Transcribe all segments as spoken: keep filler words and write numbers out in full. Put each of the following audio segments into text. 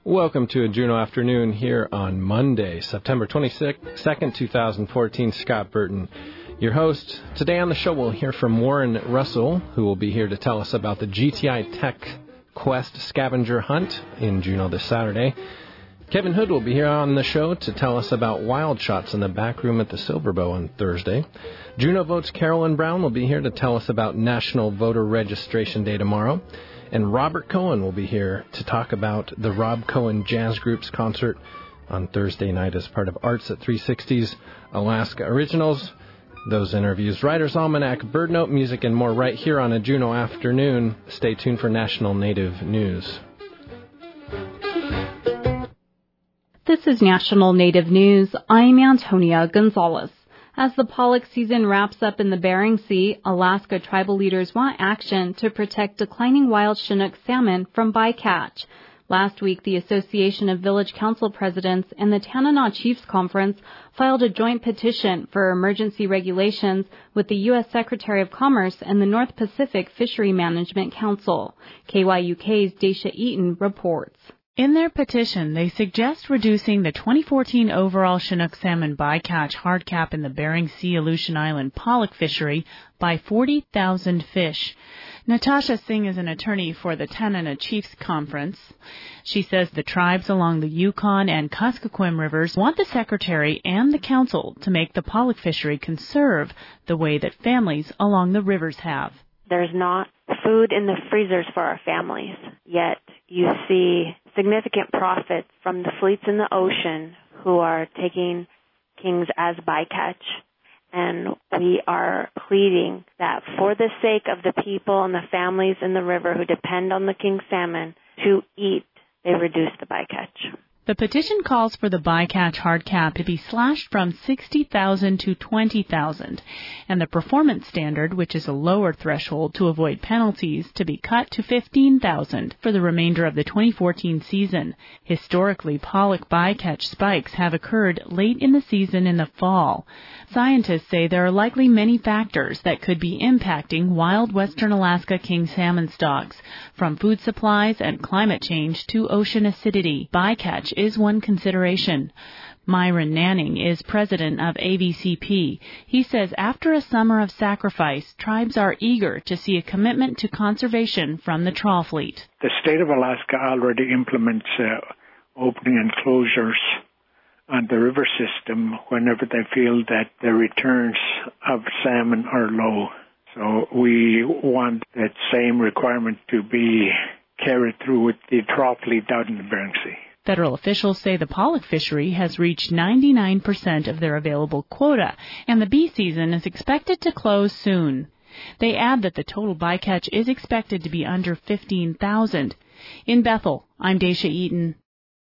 Welcome to a Juneau Afternoon here on Monday, September twenty-second, twenty fourteen. Scott Burton, your host. Today on the show, we'll hear from Warren Russell, who will be here to tell us about the G T I Tech Quest scavenger hunt in Juneau this Saturday. Kevin Hood will be here on the show to tell us about wild shots in the back room at the Silverbow on Thursday. Juneau Votes Carolyn Brown will be here to tell us about National Voter Registration Day tomorrow. And Robert Cohen will be here to talk about the Rob Cohen Jazz Group's concert on Thursday night as part of Arts at three sixty's Alaska Originals. Those interviews, Writer's Almanac, Bird Note, music, and more right here on a Juneau Afternoon. Stay tuned for National Native News. This is National Native News. I'm Antonia Gonzalez. As the pollock season wraps up in the Bering Sea, Alaska tribal leaders want action to protect declining wild Chinook salmon from bycatch. Last week, the Association of Village Council Presidents and the Tanana Chiefs Conference filed a joint petition for emergency regulations with the U S Secretary of Commerce and the North Pacific Fishery Management Council. K Y U K's Dacia Eaton reports. In their petition, they suggest reducing the twenty fourteen overall Chinook salmon bycatch hard cap in the Bering Sea Aleutian Island pollock fishery by forty thousand fish. Natasha Singh is an attorney for the Tanana Chiefs Conference. She says the tribes along the Yukon and Kuskokwim rivers want the Secretary and the Council to make the pollock fishery conserve the way that families along the rivers have. There's not food in the freezers for our families, yet you see significant profits from the fleets in the ocean who are taking kings as bycatch. And we are pleading that for the sake of the people and the families in the river who depend on the king salmon to eat, they reduce the bycatch. The petition calls for the bycatch hard cap to be slashed from sixty thousand to twenty thousand, and the performance standard, which is a lower threshold to avoid penalties, to be cut to fifteen thousand for the remainder of the twenty fourteen season. Historically, pollock bycatch spikes have occurred late in the season in the fall. Scientists say there are likely many factors that could be impacting wild western Alaska king salmon stocks, from food supplies and climate change to ocean acidity. Bycatch is one consideration. Myron Nanning is president of A V C P. He says after a summer of sacrifice, tribes are eager to see a commitment to conservation from the trawl fleet. The state of Alaska already implements uh, opening and closures on the river system whenever they feel that the returns of salmon are low. So we want that same requirement to be carried through with the trawl fleet out in the Bering Sea. Federal officials say the pollock fishery has reached ninety-nine percent of their available quota, and the bee season is expected to close soon. They add that the total bycatch is expected to be under fifteen thousand. In Bethel, I'm Dacia Eaton.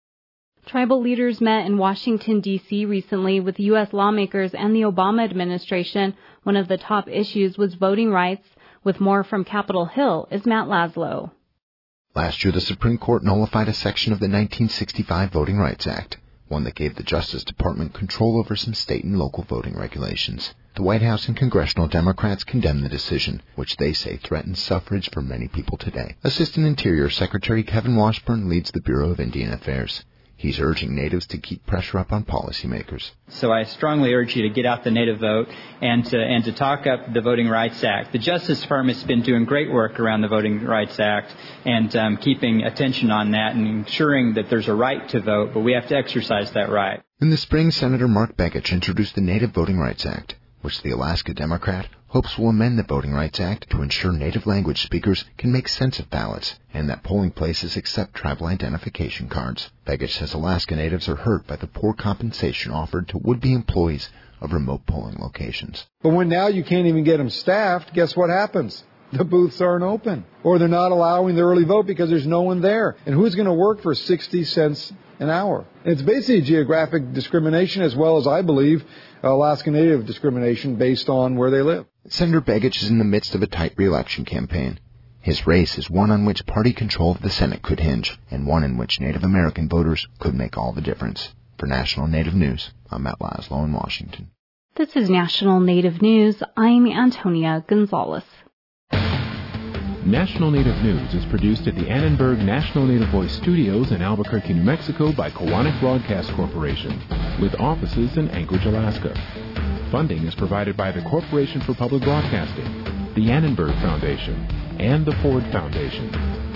Tribal leaders met in Washington, D C recently with U S lawmakers and the Obama administration. One of the top issues was voting rights. With more from Capitol Hill is Matt Laszlo. Last year, the Supreme Court nullified a section of the nineteen sixty-five Voting Rights Act, one that gave the Justice Department control over some state and local voting regulations. The White House and congressional Democrats condemned the decision, which they say threatens suffrage for many people today. Assistant Interior Secretary Kevin Washburn leads the Bureau of Indian Affairs. He's urging natives to keep pressure up on policymakers. So I strongly urge you to get out the native vote and to, and to talk up the Voting Rights Act. The Justice Department has been doing great work around the Voting Rights Act and um, keeping attention on that and ensuring that there's a right to vote, but we have to exercise that right. In the spring, Senator Mark Begich introduced the Native Voting Rights Act, which the Alaska Democrat hopes will amend the Voting Rights Act to ensure native language speakers can make sense of ballots and that polling places accept tribal identification cards. Begich says Alaska natives are hurt by the poor compensation offered to would-be employees of remote polling locations. But when now you can't even get them staffed, guess what happens? The booths aren't open, or they're not allowing the early vote because there's no one there. And who's going to work for sixty cents an hour? And it's basically geographic discrimination as well as, I believe, Alaska Native discrimination based on where they live. Senator Begich is in the midst of a tight re-election campaign. His race is one on which party control of the Senate could hinge, and one in which Native American voters could make all the difference. For National Native News, I'm Matt Laszlo in Washington. This is National Native News. I'm Antonia Gonzalez. National Native News is produced at the Annenberg National Native Voice Studios in Albuquerque, New Mexico by Koahnic Broadcast Corporation, with offices in Anchorage, Alaska. Funding is provided by the Corporation for Public Broadcasting, the Annenberg Foundation, and the Ford Foundation.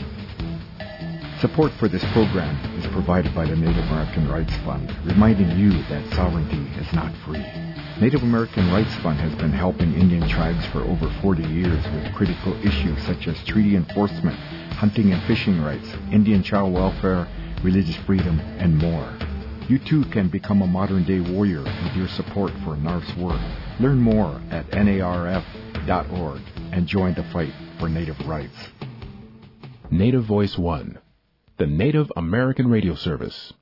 Support for this program is provided by the Native American Rights Fund, reminding you that sovereignty is not free. Native American Rights Fund has been helping Indian tribes for over forty years with critical issues such as treaty enforcement, hunting and fishing rights, Indian child welfare, religious freedom, and more. You too can become a modern-day warrior with your support for N A R F's work. Learn more at N A R F dot org and join the fight for Native rights. Native Voice One, the Native American Radio Service.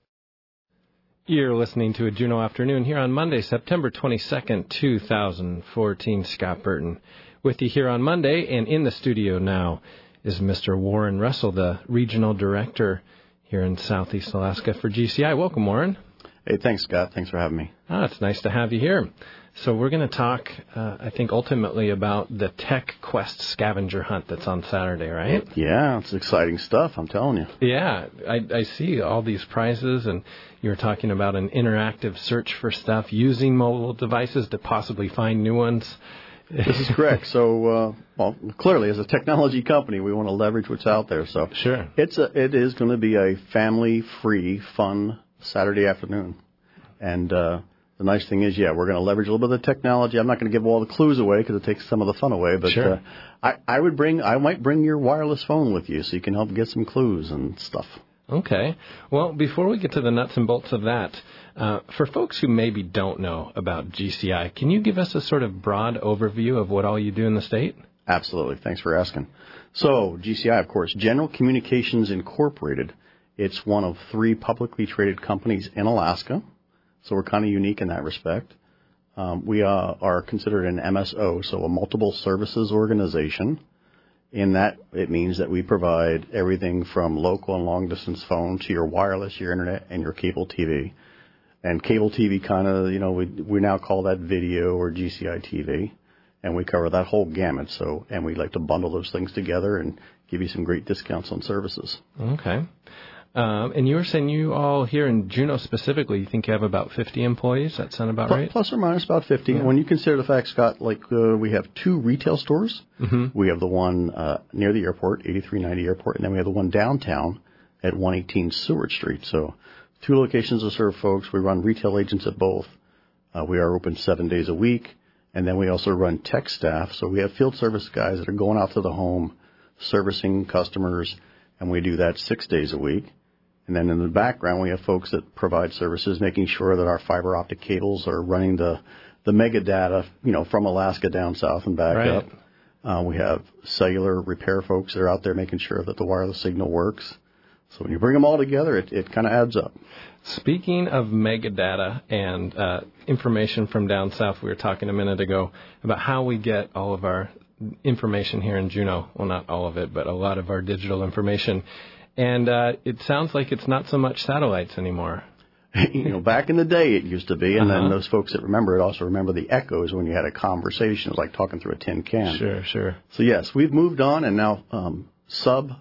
You're listening to a Juneau Afternoon here on Monday, September twenty-second, two thousand fourteen. Scott Burton with you here on Monday, and in the studio now is Mister Warren Russell, the Regional Director here in Southeast Alaska for G C I. Welcome, Warren. Hey, thanks, Scott. Thanks for having me. Ah, it's nice to have you here. So we're going to talk, uh, I think, ultimately about the Tech Quest scavenger hunt that's on Saturday, right? Yeah, it's exciting stuff, I'm telling you. Yeah, I, I see all these prizes, and you were talking about an interactive search for stuff, using mobile devices to possibly find new ones. This is correct. So, uh, well, clearly, as a technology company, we want to leverage what's out there. So, sure, it's a, it is going to be a family-free, fun Saturday afternoon, and uh, the nice thing is, yeah, we're going to leverage a little bit of the technology. I'm not going to give all the clues away because it takes some of the fun away. But sure. uh, I, I would bring, I might bring your wireless phone with you so you can help get some clues and stuff. Okay. Well, before we get to the nuts and bolts of that, uh, for folks who maybe don't know about G C I, can you give us a sort of broad overview of what all you do in the state? Absolutely. Thanks for asking. So, G C I, of course, General Communications Incorporated. It's one of three publicly traded companies in Alaska. So we're kind of unique in that respect. Um, we uh, are considered an M S O, so a multiple services organization. In that, it means that we provide everything from local and long-distance phone to your wireless, your internet, and your cable T V. And cable T V kind of, you know, we we now call that video or G C I T V. And we cover that whole gamut. So, and we like to bundle those things together and give you some great discounts on services. Okay. Um, and you were saying you all here in Juneau specifically, you think you have about fifty employees? That sound about right? Plus or minus about fifty. Yeah. When you consider the fact, Scott, like uh, we have two retail stores. Mm-hmm. We have the one uh, near the airport, eighty-three ninety Airport, and then we have the one downtown at one eighteen Seward Street. So two locations to serve folks. We run retail agents at both. Uh, we are open seven days a week. And then we also run tech staff. So we have field service guys that are going out to the home, servicing customers, and we do that six days a week. And then in the background, we have folks that provide services, making sure that our fiber optic cables are running the, the mega data, you know, from Alaska down south and back right. up. Uh, we have cellular repair folks that are out there making sure that the wireless signal works. So when you bring them all together, it, it kind of adds up. Speaking of mega data and uh, information from down south, we were talking a minute ago about how we get all of our information here in Juneau. Well, not all of it, but a lot of our digital information. And uh, it sounds like it's not so much satellites anymore. You know, back in the day it used to be, and uh-huh. then those folks that remember it also remember the echoes when you had a conversation. It was like talking through a tin can. Sure, sure. So, yes, we've moved on, and now um, sub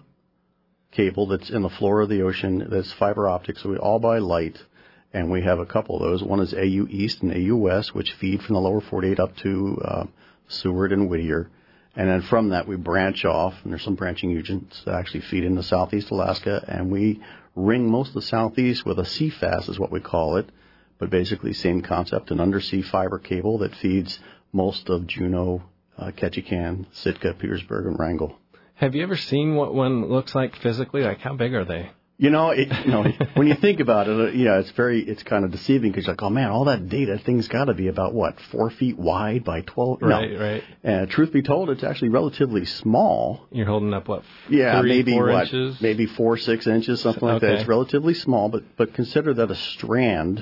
cable that's in the floor of the ocean that's fiber optic, so we all buy light, and we have a couple of those. One is A U East and A U West, which feed from the lower forty-eight up to uh, Seward and Whittier. And then from that, we branch off, and there's some branching agents that actually feed into Southeast Alaska, and we ring most of the Southeast with a C F A S is what we call it, but basically same concept, an undersea fiber cable that feeds most of Juneau, uh, Ketchikan, Sitka, Petersburg, and Wrangell. Have you ever seen what one looks like physically? Like, how big are they? You know, it, you know, when you think about it, you know, it's very, it's kind of deceiving because you're like, oh man, all that data, thing's got to be about what, four feet wide by twelve? Right, no. right. And truth be told, it's actually relatively small. You're holding up what? Yeah, three, maybe four what? Inches? Maybe four, six inches, something like okay. that. It's relatively small, but but consider that a strand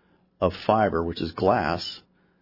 of fiber, which is glass,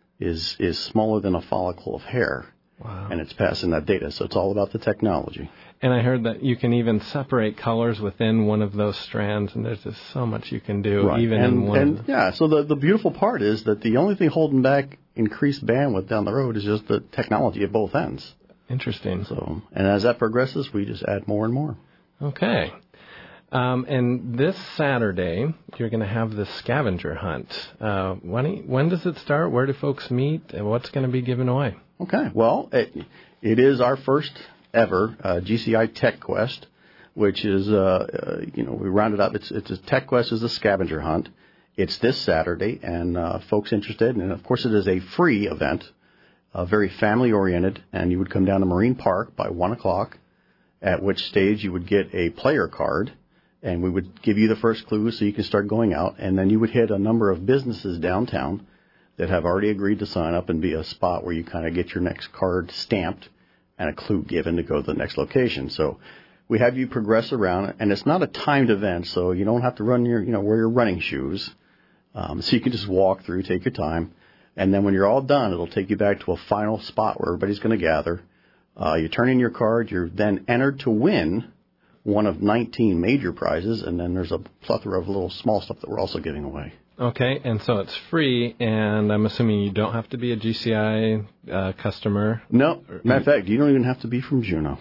is is smaller than a follicle of hair. Wow. And it's passing that data, so it's all about the technology. And I heard that you can even separate colors within one of those strands, and there's just so much you can do, right. even and, in one. And, yeah, so the, the beautiful part is that the only thing holding back increased bandwidth down the road is just the technology at both ends. Interesting. So, and as that progresses, we just add more and more. Okay. Um, and this Saturday, you're going to have the scavenger hunt. Uh, when, when does it start? Where do folks meet? And what's going to be given away? Okay. Well, it, it is our first ever uh, G C I Tech Quest, which is, uh, uh, you know, we round it up. It's, it's a Tech Quest is a scavenger hunt. It's this Saturday, and uh, folks interested, and of course it is a free event, uh, very family-oriented, and you would come down to Marine Park by one o'clock, at which stage you would get a player card, and we would give you the first clue so you can start going out, and then you would hit a number of businesses downtown that have already agreed to sign up and be a spot where you kind of get your next card stamped and a clue given to go to the next location. So we have you progress around, and it's not a timed event, so you don't have to run your, you know, wear your running shoes. Um, so you can just walk through, take your time, and then when you're all done, it'll take you back to a final spot where everybody's going to gather. Uh, you turn in your card, you're then entered to win one of nineteen major prizes, and then there's a plethora of little small stuff that we're also giving away. Okay, and so it's free, and I'm assuming you don't have to be a G C I uh, customer. No, matter of fact, you don't even have to be from Juneau.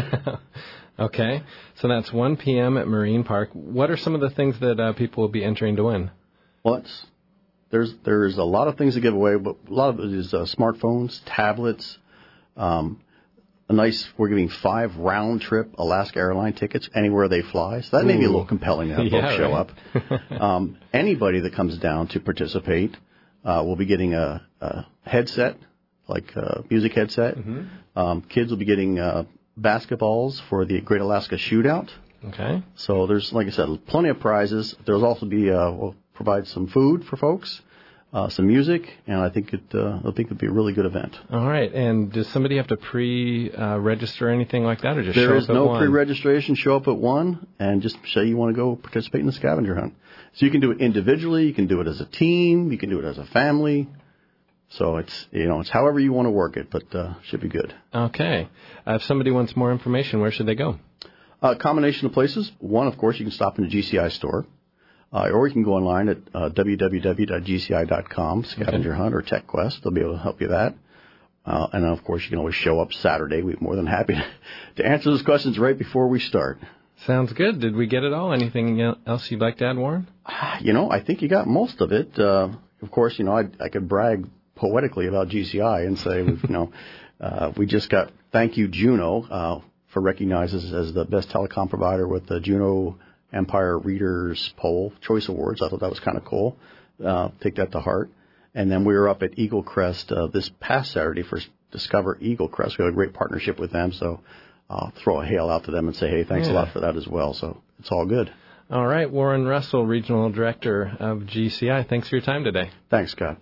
Okay, so that's one p.m. at Marine Park. What are some of the things that uh, people will be entering to win? Well, it's, there's there's a lot of things to give away, but a lot of it is uh, smartphones, tablets, um, a nice, we're giving five round-trip Alaska airline tickets anywhere they fly. So that Ooh. may be a little compelling to have yeah, folks show right. up. um, anybody that comes down to participate uh, will be getting a, a headset, like a music headset. Mm-hmm. Um, kids will be getting uh, basketballs for the Great Alaska Shootout. Okay. So there's, like I said, plenty of prizes. There'll also be, uh, we'll provide some food for folks. Uh, some music, and I think it. Uh, I think it'd be a really good event. All right. And does somebody have to pre-register uh, or anything like that, or just there show is up at no one? pre-registration. Show up at one, and just say you want to go participate in the scavenger hunt. So you can do it individually. You can do it as a team. You can do it as a family. So it's you know it's however you want to work it, but uh, should be good. Okay. Uh, if somebody wants more information, where should they go? A uh, combination of places. One, of course, you can stop in the G C I store. Uh, or you can go online at uh, w w w dot g c i dot com, scavenger okay. hunt or Tech Quest. They'll be able to help you with that. Uh, and, of course, you can always show up Saturday. We're more than happy to answer those questions right before we start. Sounds good. Did we get it all? Anything else you'd like to add, Warren? You know, I think you got most of it. Uh, of course, you know, I, I could brag poetically about G C I and say, you know, uh, we just got thank you, Juneau, uh, for recognizing us as the best telecom provider with the Juneau Empire Readers Poll Choice Awards. I thought that was kind of cool. Uh, take that to heart. And then we were up at Eagle Crest uh, this past Saturday for Discover Eagle Crest. We had a great partnership with them, so I'll throw a hail out to them and say, hey, thanks yeah. a lot for that as well. So it's all good. All right. Warren Russell, Regional Director of G C I. Thanks for your time today. Thanks, Scott.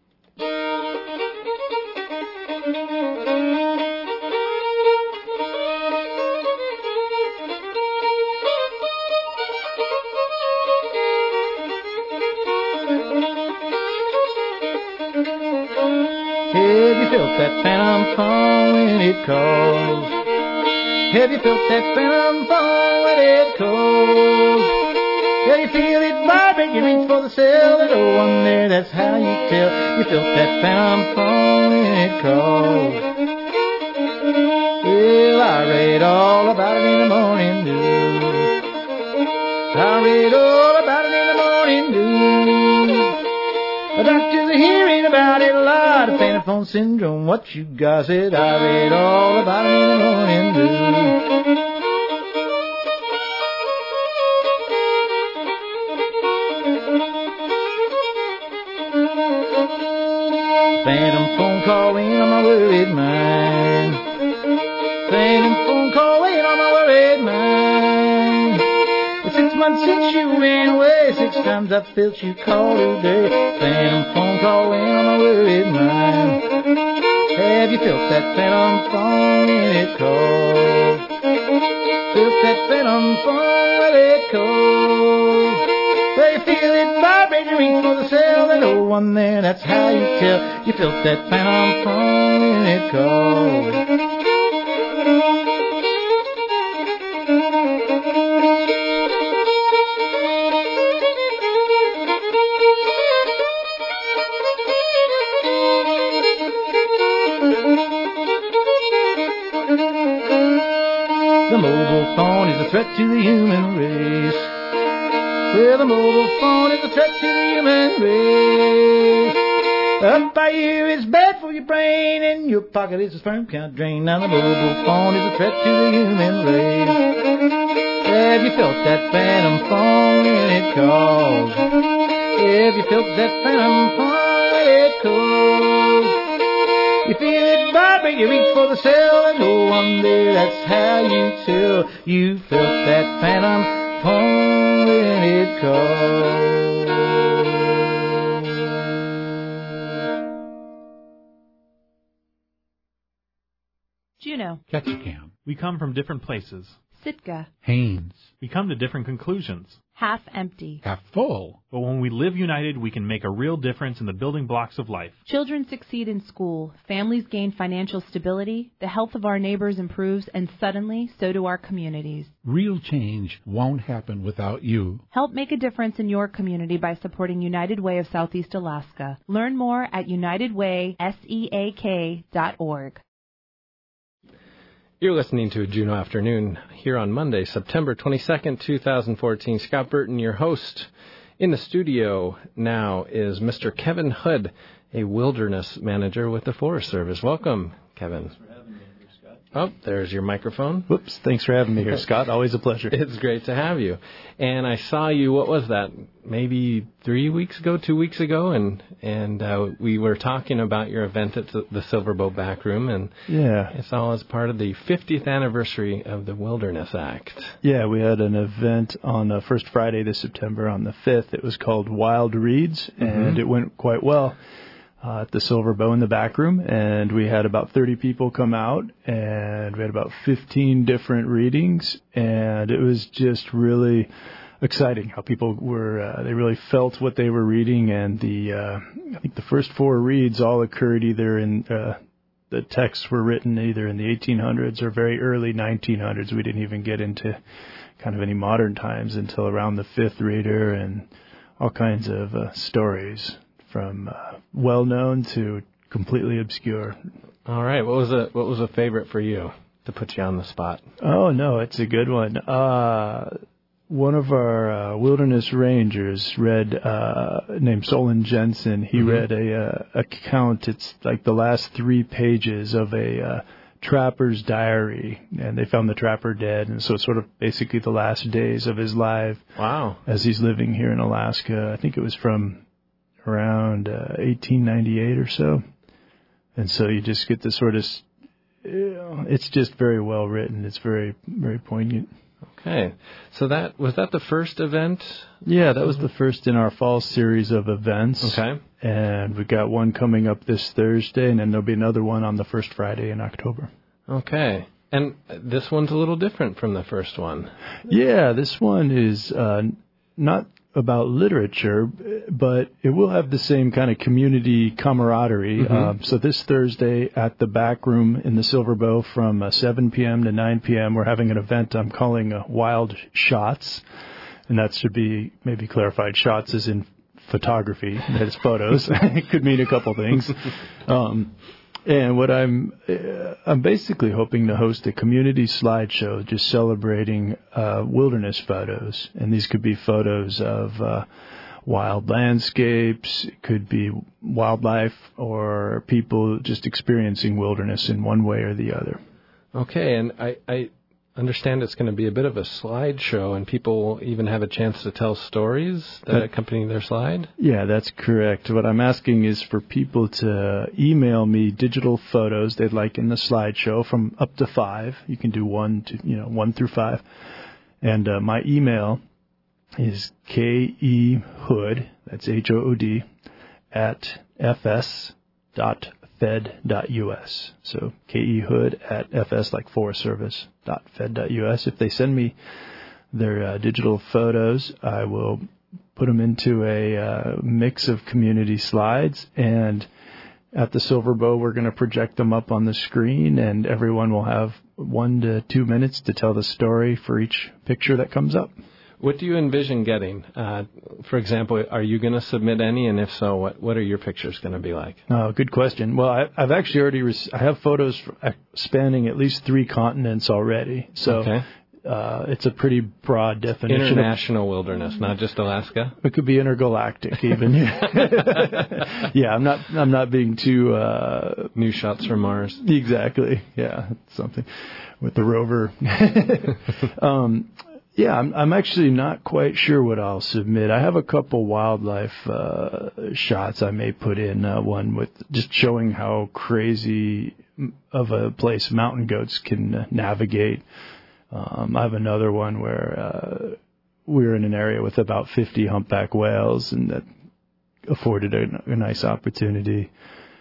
That phantom phone when it calls. Have you felt that phantom phone when it calls? Yeah, you feel it vibrate, you reach for the cell, there's no one there, that's how you tell. You felt that phantom phone when it calls. Well, I read all about it in the morning news. I read all about it in the morning news. The doctors are hearing about it a lot, the phantom phone syndrome, what you guys said. I read all about it in the morning news. Phantom phone call in on my worried mind. Phantom phone call in on my worried mind. It's six months since you ran away, six times I felt you call today. Phantom phone call in on my worried mind. Have you felt that phantom phone when it calls? Felt that phantom phone when it calls? Well, you feel it vibrate, you reach for the cell, there's no one there, that's how you tell. You felt that phantom phone when it calls. human race. Well, the mobile phone is a threat to the human race. Up by you is bad for your brain, in your pocket is a sperm count drain. Now the mobile phone is a threat to the human race. Have you felt that phantom phone when it calls? Have you felt that phantom phone when it calls? You feel it vibrate, you reach for the cell, and no wonder that's how you tell you felt that phantom phone when it calls. Juno. Ketchikan. We come from different places. Sitka. Haynes. We come to different conclusions. Half empty. Half full. But when we live united, we can make a real difference in the building blocks of life. Children succeed in school, families gain financial stability, the health of our neighbors improves, and suddenly, so do our communities. Real change won't happen without you. Help make a difference in your community by supporting United Way of Southeast Alaska. Learn more at united way seak dot org. You're listening to Juno Afternoon here on Monday, September twenty-second, twenty fourteen. Scott Burton, your host. In the studio now is Mister Kevin Hood, a wilderness manager with the Forest Service. Welcome, Kevin. Thanks for having me here, Scott. Oh, there's your microphone. Whoops, thanks for having me here, Scott. Always a pleasure. It's great to have you. And I saw you, what was that, maybe three weeks ago, two weeks ago, and and uh, we were talking about your event at the, the Silverbow Backroom, and yeah, it's all as part of the fiftieth anniversary of the Wilderness Act. Yeah, we had an event on the first Friday this September on the fifth. It was called Wild Reads, and mm-hmm. it went quite well. Uh, at the Silverbow in the back room, and we had about thirty people come out, and we had about fifteen different readings, and it was just really exciting how people were, uh, they really felt what they were reading, and the, uh, I think the first four reads all occurred either in, uh, the texts were written either in the eighteen hundreds or very early nineteen hundreds. We didn't even get into kind of any modern times until around the fifth reader, and all kinds of uh, stories. From uh, well-known to completely obscure. All right. What was a what was a favorite for you to put you on the spot? Oh no, it's a good one. Uh, one of our uh, wilderness rangers read uh, named Solon Jensen. He mm-hmm. read a uh, account. It's like the last three pages of a uh, trapper's diary, and they found the trapper dead, and so it's sort of basically the last days of his life. Wow. As he's living here in Alaska. I think it was from around uh, eighteen ninety-eight or so. And so you just get the sort of, you know, it's just very well written. It's very, very poignant. Okay. So that, was that the first event? Yeah, that was the first in our fall series of events. Okay. And we got one coming up this Thursday, and then there'll be another one on the first Friday in October. Okay. And this one's a little different from the first one. Yeah, this one is uh, not about literature, but it will have the same kind of community camaraderie. Mm-hmm. Um, so this Thursday at the back room in the Silverbow from uh, seven p.m. to nine p.m., we're having an event I'm calling uh, Wild Shots, and that should be maybe clarified. Shots is in photography, that is photos. It could mean a couple things. Um, And what I'm, uh, I'm basically hoping to host a community slideshow just celebrating uh, wilderness photos. And these could be photos of uh, wild landscapes, it could be wildlife, or people just experiencing wilderness in one way or the other. Okay, and I, I understand it's going to be a bit of a slideshow, and people will even have a chance to tell stories that, that accompany their slide? Yeah, that's correct. What I'm asking is for people to email me digital photos they'd like in the slideshow from up to five. You can do one to, you know, one through five. And uh, my email is kehood, that's H O O D, at fs dot fed dot u s. So kehood at fs, like Forest Service, dot fed dot u s. If they send me their uh, digital photos, I will put them into a uh, mix of community slides, and at the Silverbow, we're going to project them up on the screen, and everyone will have one to two minutes to tell the story for each picture that comes up. What do you envision getting? Uh, for example, are you going to submit any, and if so, what what are your pictures going to be like? Oh, good question. Well, I, I've actually already rec- I have photos spanning at least three continents already. So okay. uh, it's a pretty broad definition. International of, wilderness, not just Alaska. It could be intergalactic, even. Yeah, I'm not. I'm not being too uh, new shots from Mars. Exactly. Yeah, something with the rover. um, yeah, I'm, I'm actually not quite sure what I'll submit. I have a couple wildlife uh, shots I may put in. Uh, one with just showing how crazy of a place mountain goats can navigate. Um, I have another one where uh, we're in an area with about fifty humpback whales, and that afforded a, a nice opportunity.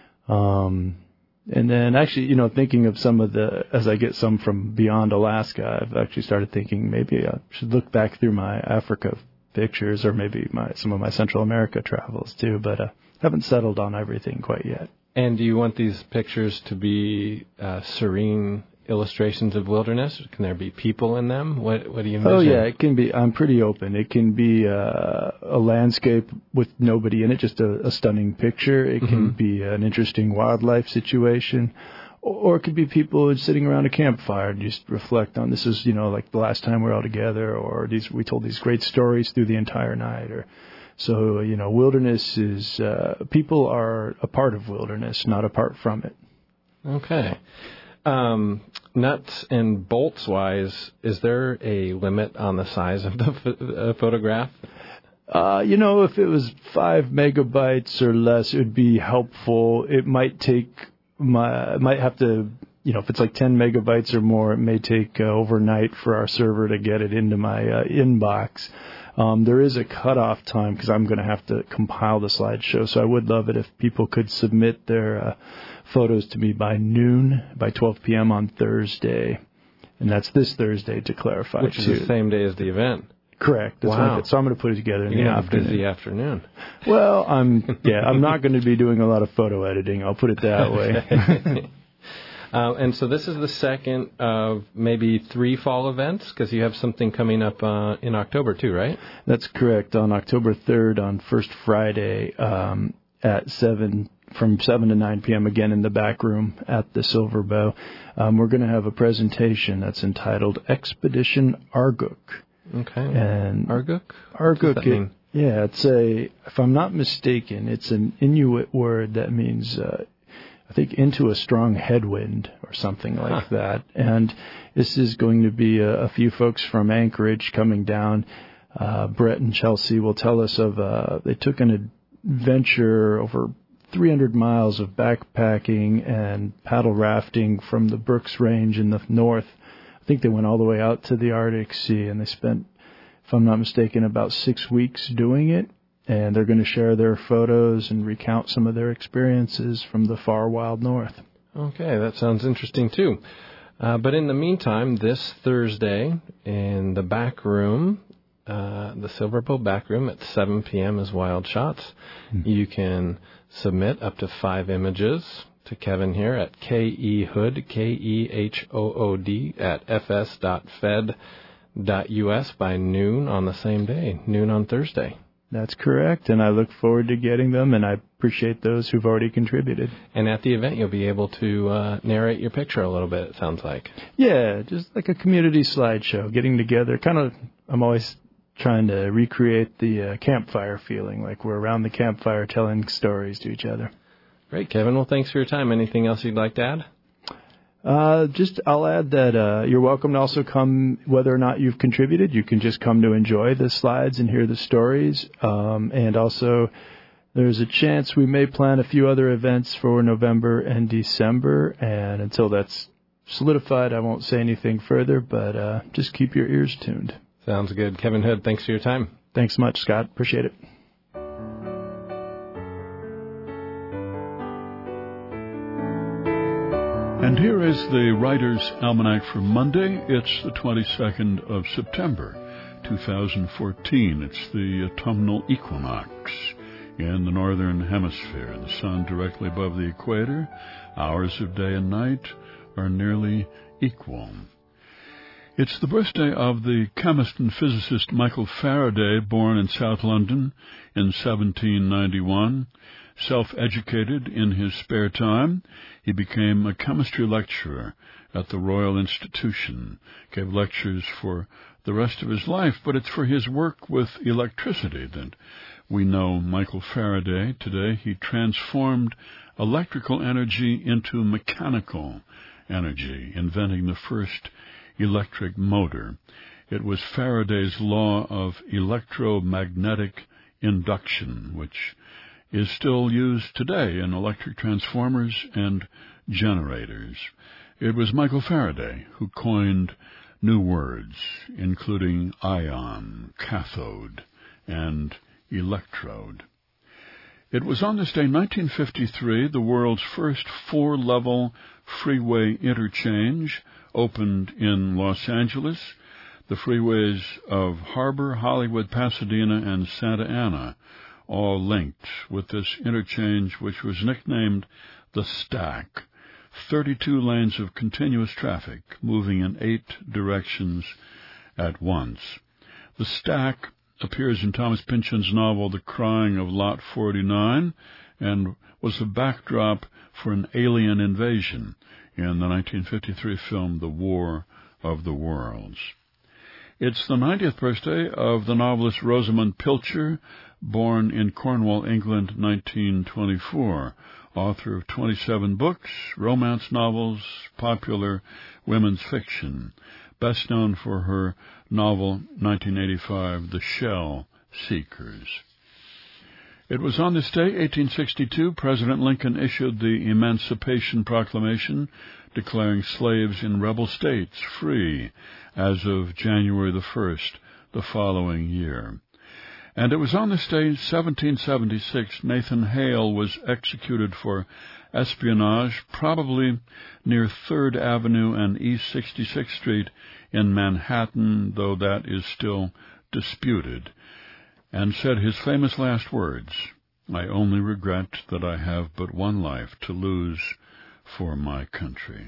Um, and then actually, you know, thinking of some of the, as I get some from beyond Alaska, I've actually started thinking maybe I should look back through my Africa pictures, or maybe my some of my Central America travels too, but uh, haven't settled on everything quite yet. And do you want these pictures to be uh, serene illustrations of wilderness? Can there be people in them? What What do you envision? Oh yeah, it can be. I'm pretty open. It can be uh, a landscape with nobody in it, just a, a stunning picture. It can mm-hmm. be an interesting wildlife situation, or it could be people sitting around a campfire and just reflect on this is, you know, like the last time we were all together, or these we told these great stories through the entire night, or. So, you know, wilderness is, uh, people are a part of wilderness, not apart from it. Okay. Um, nuts and bolts wise, is there a limit on the size of the ph- uh, photograph? Uh, you know, if it was five megabytes or less, it would be helpful. It might take my, it might have to, you know, if it's like ten megabytes or more, it may take uh, overnight for our server to get it into my uh, inbox. Um, there is a cutoff time because I'm going to have to compile the slideshow. So I would love it if people could submit their uh, photos to me by noon, by twelve p.m. on Thursday. And that's this Thursday, to clarify. Which too. is the same day as the event. Correct. That's wow. Right. So I'm going to put it together in You're the gonna have afternoon. a busy afternoon. Well, I'm yeah, I'm not going to be doing a lot of photo editing. I'll put it that way. Uh, and so this is the second of maybe three fall events, because you have something coming up uh, in October too, right? That's correct. On October third, on First Friday, um, at seven, from seven to nine p.m. again in the back room at the Silver Bow, um, we're going to have a presentation that's entitled Expedition Arguk. Okay. And Arguk? Arguk. What does that mean? It, yeah, it's a. If I'm not mistaken, it's an Inuit word that means. Uh, I think into a strong headwind or something like huh. that. And this is going to be a, a few folks from Anchorage coming down. Uh, Brett and Chelsea will tell us of, uh, they took an adventure over three hundred miles of backpacking and paddle rafting from the Brooks Range in the north. I think they went all the way out to the Arctic Sea, and they spent, if I'm not mistaken, about six weeks doing it. And they're going to share their photos and recount some of their experiences from the far wild north. Okay, that sounds interesting too. Uh, but in the meantime, this Thursday in the back room, uh, the Silver Bow back room at seven p.m. is Wild Shots. Mm-hmm. You can submit up to five images to Kevin here at kehood, K E H O O D, at f s dot fed dot u s by noon on the same day, noon on Thursday. That's correct, and I look forward to getting them, and I appreciate those who've already contributed. And at the event, you'll be able to uh, narrate your picture a little bit, it sounds like. Yeah, just like a community slideshow, getting together. Kind of, I'm always trying to recreate the uh, campfire feeling, like we're around the campfire telling stories to each other. Great, Kevin. Well, thanks for your time. Anything else you'd like to add? Uh, just, I'll add that uh, you're welcome to also come, whether or not you've contributed. You can just come to enjoy the slides and hear the stories. Um, and also, there's a chance we may plan a few other events for November and December. And until that's solidified, I won't say anything further, but uh, just keep your ears tuned. Sounds good. Kevin Hood, thanks for your time. Thanks much, Scott. Appreciate it. And here is the Writer's Almanac for Monday. It's the twenty-second of September, two thousand fourteen. It's the autumnal equinox in the northern hemisphere. The sun directly above the equator. Hours of day and night are nearly equal. It's the birthday of the chemist and physicist Michael Faraday, born in South London in seventeen ninety-one. Self-educated in his spare time, he became a chemistry lecturer at the Royal Institution, gave lectures for the rest of his life, but it's for his work with electricity that we know Michael Faraday. Today he transformed electrical energy into mechanical energy, inventing the first electric motor. It was Faraday's law of electromagnetic induction, which is still used today in electric transformers and generators. It was Michael Faraday who coined new words, including ion, cathode, and electrode. It was on this day, nineteen fifty-three, the world's first four-level freeway interchange opened in Los Angeles. The freeways of Harbor, Hollywood, Pasadena, and Santa Ana all linked with this interchange, which was nicknamed the Stack. thirty-two lanes of continuous traffic moving in eight directions at once. The Stack appears in Thomas Pynchon's novel The Crying of Lot forty-nine and was the backdrop for an alien invasion in the nineteen fifty-three film The War of the Worlds. It's the ninetieth birthday of the novelist Rosamund Pilcher, born in Cornwall, England, nineteen twenty-four, author of twenty-seven books, romance novels, popular women's fiction, best known for her novel nineteen eighty-five, The Shell Seekers. It was on this day, eighteen sixty-two, President Lincoln issued the Emancipation Proclamation, declaring slaves in rebel states free as of January the first the following year. And it was on this day, seventeen seventy-six, Nathan Hale was executed for espionage, probably near third Avenue and East sixty-sixth Street in Manhattan, though that is still disputed, and said his famous last words, "I only regret that I have but one life to lose for my country."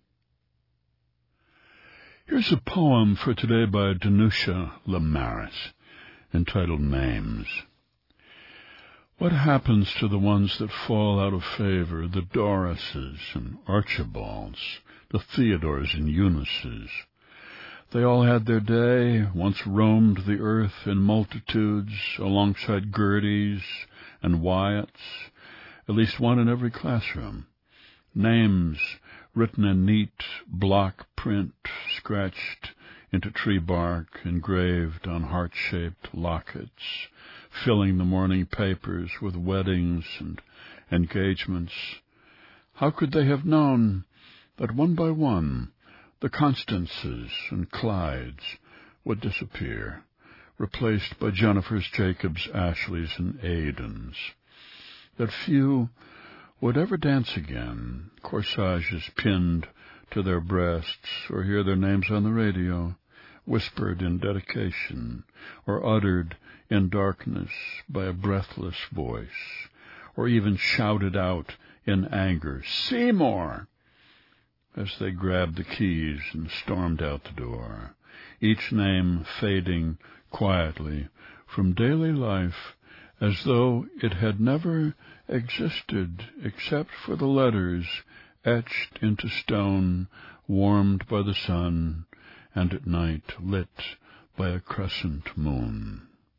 Here's a poem for today by Danusha Lamaris, entitled Names. What happens to the ones that fall out of favor, the Dorises and Archibalds, the Theodores and Eunices? They all had their day, once roamed the earth in multitudes, alongside Gerties and Wyatts, at least one in every classroom. Names written in neat block print, scratched into tree bark, engraved on heart-shaped lockets, filling the morning papers with weddings and engagements. How could they have known that one by one the Constances and Clydes would disappear, replaced by Jennifers, Jacobs, Ashleys, and Aidens? That few would ever dance again, corsages pinned to their breasts, or hear their names on the radio, whispered in dedication, or uttered in darkness by a breathless voice, or even shouted out in anger, "Seymour!" as they grabbed the keys and stormed out the door, each name fading quietly from daily life as though it had never existed except for the letters etched into stone, warmed by the sun, and at night lit by a crescent moon.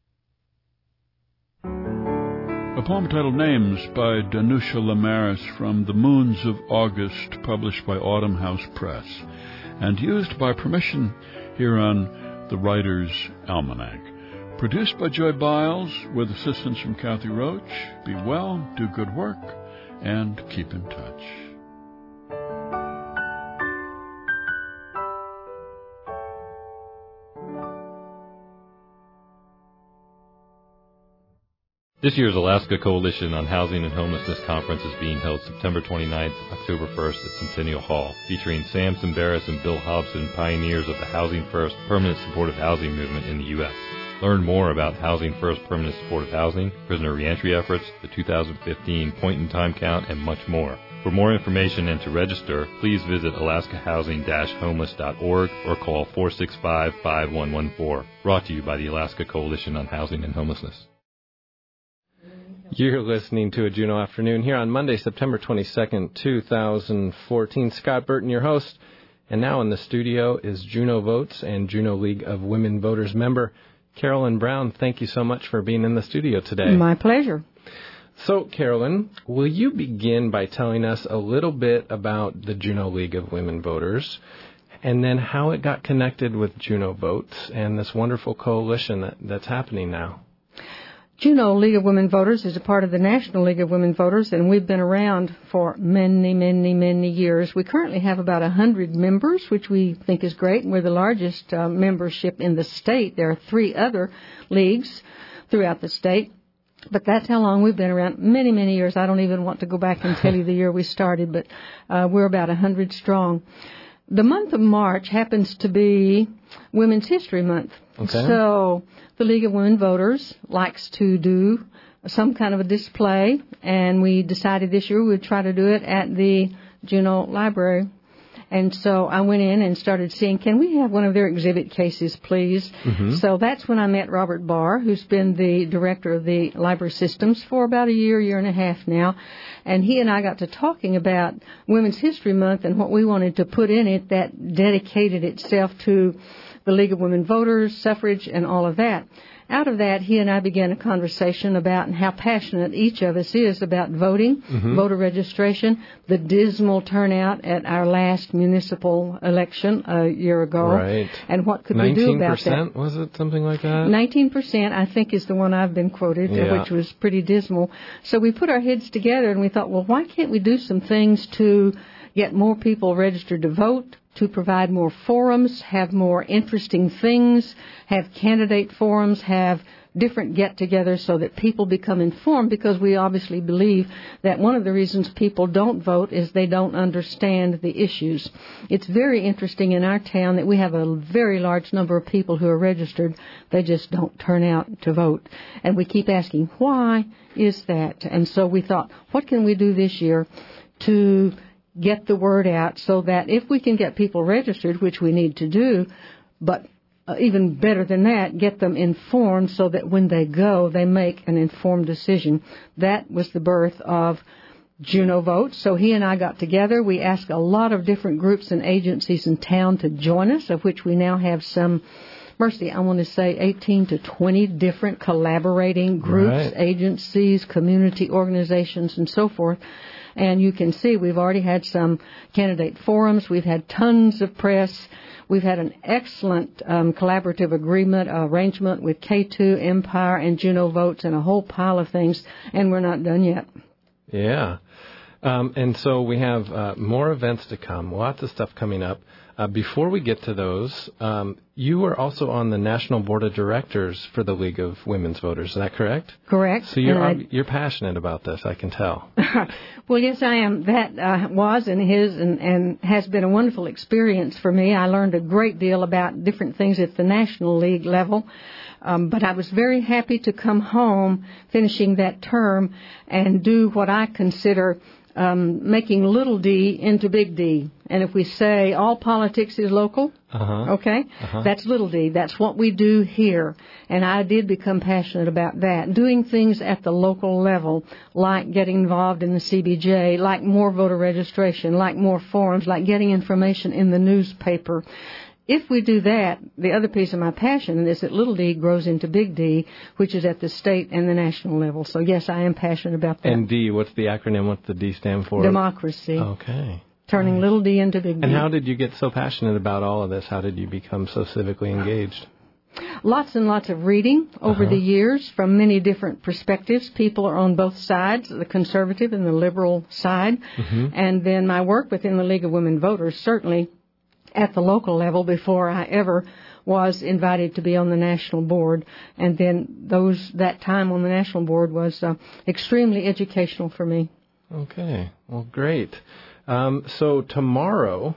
A poem titled Names by Danusha Lamaris from The Moons of August, published by Autumn House Press, and used by permission here on the Writer's Almanac. Produced by Joy Biles, with assistance from Kathy Roach. Be well, do good work, and keep in touch. This year's Alaska Coalition on Housing and Homelessness Conference is being held September twenty-ninth, October first at Centennial Hall, featuring Sam Simbaris and Bill Hobson, pioneers of the Housing First permanent supportive housing movement in the U S Learn more about Housing First permanent supportive housing, prisoner reentry efforts, the two thousand fifteen point-in-time count, and much more. For more information and to register, please visit alaska housing dash homeless dot org or call four six five, five one one four. Brought to you by the Alaska Coalition on Housing and Homelessness. You're listening to a Juneau Afternoon here on Monday, September twenty-second, two thousand fourteen. Scott Burton, your host. And now in the studio is Juneau Votes and Juneau League of Women Voters member Carolyn Brown. Thank you so much for being in the studio today. My pleasure. So, Carolyn, will you begin by telling us a little bit about the Juneau League of Women Voters and then how it got connected with Juneau Votes and this wonderful coalition that, that's happening now? Juneau League of Women Voters is a part of the National League of Women Voters, and we've been around for many, many, many years. We currently have about one hundred members, which we think is great, and we're the largest uh, membership in the state. There are three other leagues throughout the state, but that's how long we've been around, many, many years. I don't even want to go back and tell you the year we started, but uh, we're about one hundred strong. The month of March happens to be Women's History Month. Okay. So the League of Women Voters likes to do some kind of a display, and we decided this year we would try to do it at the Juneau Library. And so I went in and started seeing, can we have one of their exhibit cases, please? Mm-hmm. So that's when I met Robert Barr, who's been the director of the library systems for about a year, year and a half now. And he and I got to talking about Women's History Month and what we wanted to put in it that dedicated itself to the League of Women Voters, suffrage, and all of that. Out of that, he and I began a conversation about how passionate each of us is about voting, mm-hmm. voter registration, the dismal turnout at our last municipal election a year ago. Right. And what could we do about that? nineteen percent, was it something like that? nineteen percent, I think, is the one I've been quoted, yeah. which was pretty dismal. So we put our heads together and we thought, well, why can't we do some things to get more people registered to vote, to provide more forums, have more interesting things, have candidate forums, have different get-togethers so that people become informed, because we obviously believe that one of the reasons people don't vote is they don't understand the issues. It's very interesting in our town that we have a very large number of people who are registered. They just don't turn out to vote. And we keep asking, why is that? And so we thought, what can we do this year to get the word out so that if we can get people registered, which we need to do, but uh, even better than that, get them informed so that when they go, they make an informed decision. That was the birth of Juneau Votes. So he and I got together. We asked a lot of different groups and agencies in town to join us, of which we now have some, mercy, I want to say eighteen to twenty different collaborating groups, right. agencies, community organizations, and so forth. And you can see we've already had some candidate forums. We've had tons of press. We've had an excellent um, collaborative agreement, uh, arrangement with K two, Empire, and Juneau Votes, and a whole pile of things, and we're not done yet. Yeah. Um, and so we have uh, more events to come, lots of stuff coming up. Uh, before we get to those, um, you are also on the National Board of Directors for the League of Women's Voters. Is that correct? Correct. So you're I, you're passionate about this, I can tell. Well, yes, I am. That uh, was and is and, and has been a wonderful experience for me. I learned a great deal about different things at the National League level. Um, but I was very happy to come home, finishing that term, and do what I consider Um, making little d into big D. And if we say all politics is local, uh-huh. okay, uh-huh. that's little d. That's what we do here. And I did become passionate about that. Doing things at the local level, like getting involved in the C B J, like more voter registration, like more forums, like getting information in the newspaper. If we do that, the other piece of my passion is that little d grows into big D, which is at the state and the national level. So, yes, I am passionate about that. And D, what's the acronym? What's the D stand for? Democracy. Okay. Turning little d into big D. And how did you get so passionate about all of this? How did you become so civically engaged? Lots and lots of reading over uh-huh. the years from many different perspectives. People are on both sides, the conservative and the liberal side. Mm-hmm. And then my work within the League of Women Voters, certainly at the local level before I ever was invited to be on the national board. And then those that time on the national board was uh, extremely educational for me. Okay. Well, great. Um, so tomorrow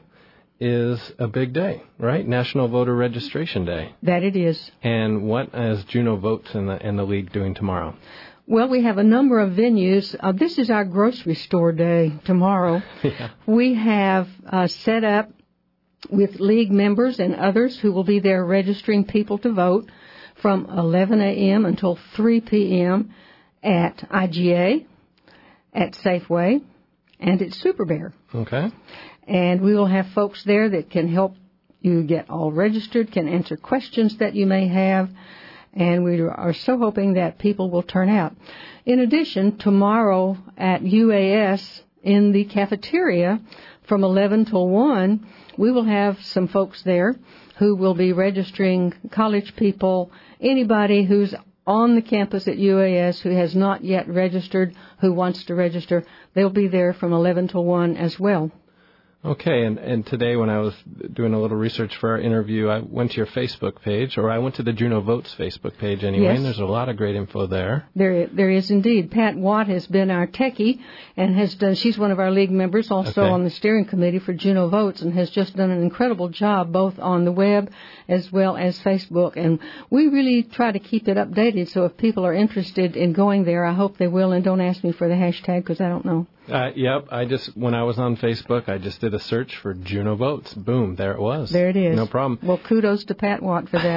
is a big day, right? National Voter Registration Day. That it is. And what is Juneau Votes and the, and the League doing tomorrow? Well, we have a number of venues. Uh, this is our grocery store day tomorrow. Yeah. We have uh, set up with League members and others who will be there registering people to vote from eleven a.m. until three p.m. at I G A, at Safeway, and at Super Bear. Okay. And we will have folks there that can help you get all registered, can answer questions that you may have. And we are so hoping that people will turn out. In addition, tomorrow at U A S in the cafeteria from eleven till one, we will have some folks there who will be registering college people, anybody who's on the campus at U A S who has not yet registered, who wants to register. They'll be there from eleven till one as well. Okay, and, and today when I was doing a little research for our interview, I went to your Facebook page, or I went to the Juneau Votes Facebook page anyway, Yes. and there's a lot of great info there. There, there is indeed. Pat Watt has been our techie and has done, she's one of our league members, also Okay. on the steering committee for Juneau Votes, and has just done an incredible job both on the web as well as Facebook. And we really try to keep it updated, so if people are interested in going there, I hope they will, and don't ask me for the hashtag because I don't know. Uh, yep, I just, when I was on Facebook, I just did a search for Juneau Votes. Boom, there it was. There it is. No problem. Well, kudos to Pat Watt for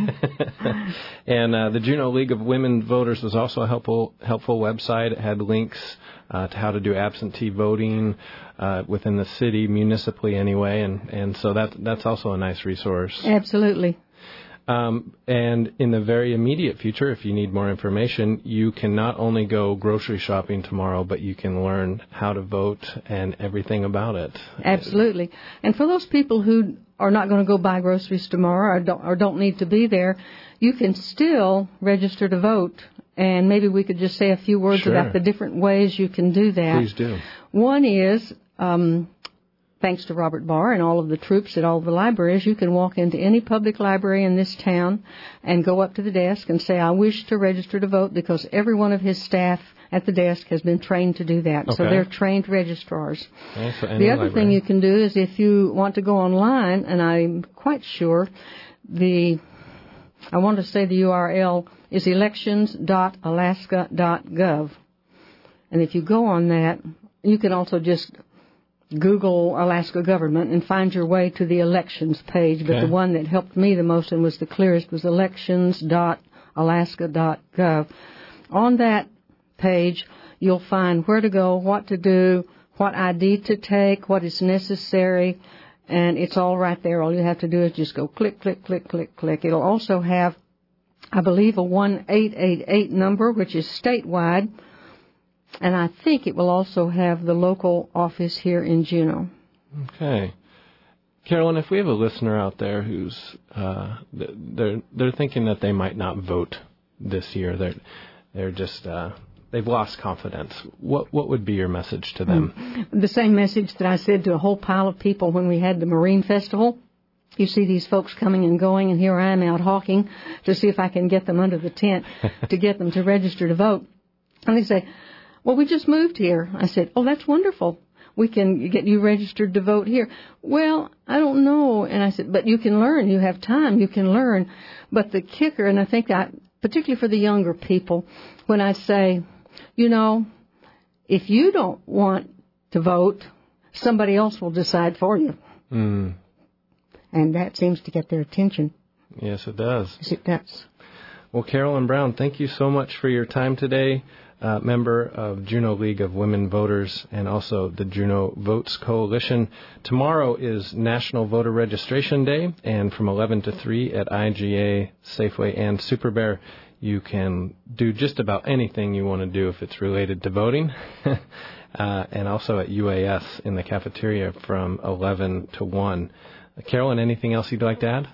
that. And uh, the Juneau League of Women Voters was also a helpful helpful website. It had links uh, to how to do absentee voting uh, within the city, municipally anyway, and, and so that that's also a nice resource. Absolutely. Um, and in the very immediate future, if you need more information, you can not only go grocery shopping tomorrow, but you can learn how to vote and everything about it. Absolutely. And for those people who are not going to go buy groceries tomorrow or don't, or don't need to be there, you can still register to vote. And maybe we could just say a few words Sure. about the different ways you can do that. Please do. One is, um, thanks to Robert Barr and all of the troops at all the libraries, you can walk into any public library in this town and go up to the desk and say, I wish to register to vote, because every one of his staff at the desk has been trained to do that. So Okay. they're trained registrars. Okay, so any The other library. thing you can do is if you want to go online, and I'm quite sure the, I want to say the U R L is elections dot alaska dot gov. And if you go on that, you can also just Google Alaska government and find your way to the elections page. But Okay. the one that helped me the most and was the clearest was elections dot alaska dot gov. On that page, you'll find where to go, what to do, what I D to take, what is necessary, and it's all right there. All you have to do is just go click, click, click, click, click. It'll also have, I believe, a one eight eight eight number, which is statewide. And I think it will also have the local office here in Juneau. Okay. Carolyn, if we have a listener out there who's uh, they're they're thinking that they might not vote this year, they're they're just uh, they've lost confidence. What what would be your message to them? The same message that I said to a whole pile of people when we had the Marine Festival. You see these folks coming and going, and here I am out hawking to see if I can get them under the tent to get them to register to vote. And they say, well, we just moved here. I said, oh, that's wonderful. We can get you registered to vote here. Well, I don't know. And I said, but you can learn. You have time. You can learn. But the kicker, and I think that particularly for the younger people, when I say, you know, if you don't want to vote, somebody else will decide for you. Mm. And that seems to get their attention. Yes, it does. Yes, it does. Well, Carolyn Brown, thank you so much for your time today. Uh, member of Juneau League of Women Voters and also the Juneau Votes Coalition. Tomorrow is National Voter Registration Day, and from eleven to three at I G A, Safeway, and Super Bear, you can do just about anything you want to do if it's related to voting. uh, and also at U A S in the cafeteria from eleven to one. Uh, Carolyn, anything else you'd like to add?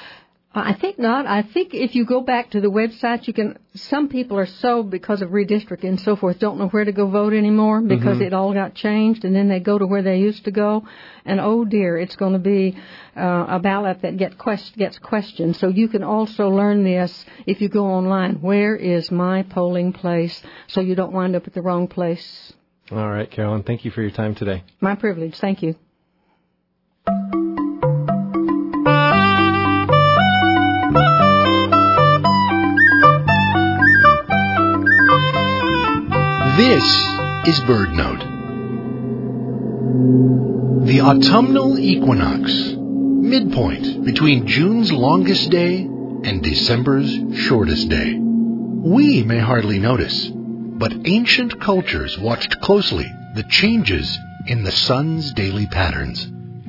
I think not. I think if you go back to the website, you can, some people are so, because of redistricting and so forth, don't know where to go vote anymore because Mm-hmm. it all got changed, and then they go to where they used to go, and oh dear, it's going to be uh, a ballot that get quest- gets questioned. So you can also learn this if you go online. Where is my polling place? So you don't wind up at the wrong place. All right, Carolyn, thank you for your time today. My privilege. Thank you. This is BirdNote. The autumnal equinox, midpoint between June's longest day and December's shortest day. We may hardly notice, but ancient cultures watched closely the changes in the sun's daily patterns.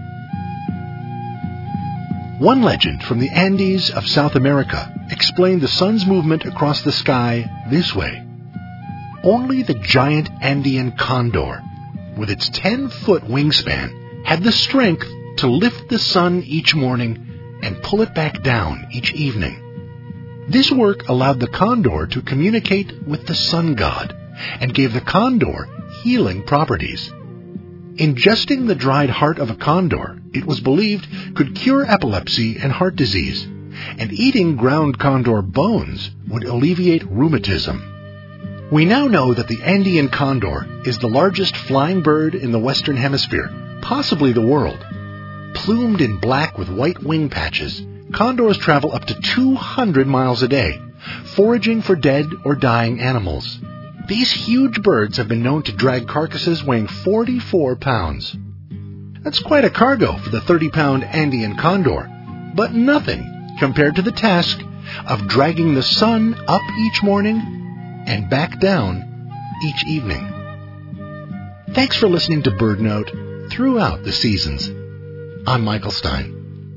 One legend from the Andes of South America explained the sun's movement across the sky this way. Only the giant Andean condor, with its ten-foot wingspan, had the strength to lift the sun each morning and pull it back down each evening. This work allowed the condor to communicate with the sun god and gave the condor healing properties. Ingesting the dried heart of a condor, it was believed, could cure epilepsy and heart disease, and eating ground condor bones would alleviate rheumatism. We now know that the Andean condor is the largest flying bird in the Western Hemisphere, possibly the world. Plumed in black with white wing patches, condors travel up to two hundred miles a day, foraging for dead or dying animals. These huge birds have been known to drag carcasses weighing forty-four pounds. That's quite a cargo for the thirty-pound Andean condor, but nothing compared to the task of dragging the sun up each morning and back down each evening. Thanks for listening to BirdNote throughout the seasons. I'm Michael Stein.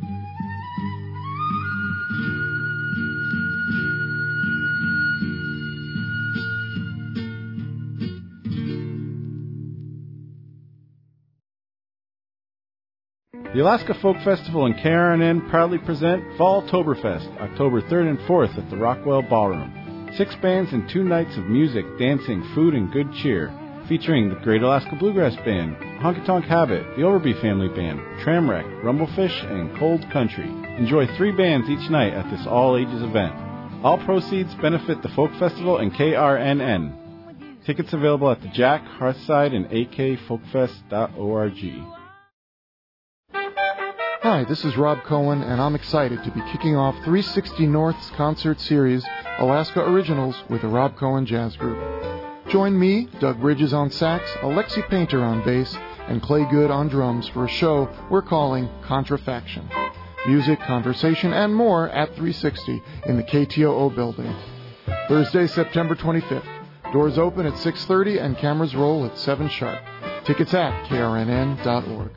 The Alaska Folk Festival and K R N N proudly present Falltoberfest, October third and fourth at the Rockwell Ballroom. Six bands and two nights of music, dancing, food, and good cheer. Featuring the Great Alaska Bluegrass Band, Honky Tonk Habit, the Overby Family Band, Tramwreck, Rumblefish, and Cold Country. Enjoy three bands each night at this all-ages event. All proceeds benefit the Folk Festival and K R N N. Tickets available at the Jack, Hearthside, and a k folkfest dot org. Hi, this is Rob Cohen, and I'm excited to be kicking off three sixty North's concert series, Alaska Originals, with the Rob Cohen Jazz Group. Join me, Doug Bridges on sax, Alexi Painter on bass, and Clay Good on drums for a show we're calling Contrafaction. Music, conversation, and more at three sixty in the K T O O building. Thursday, September twenty-fifth. Doors open at six thirty and cameras roll at seven sharp. Tickets at k r n n dot org.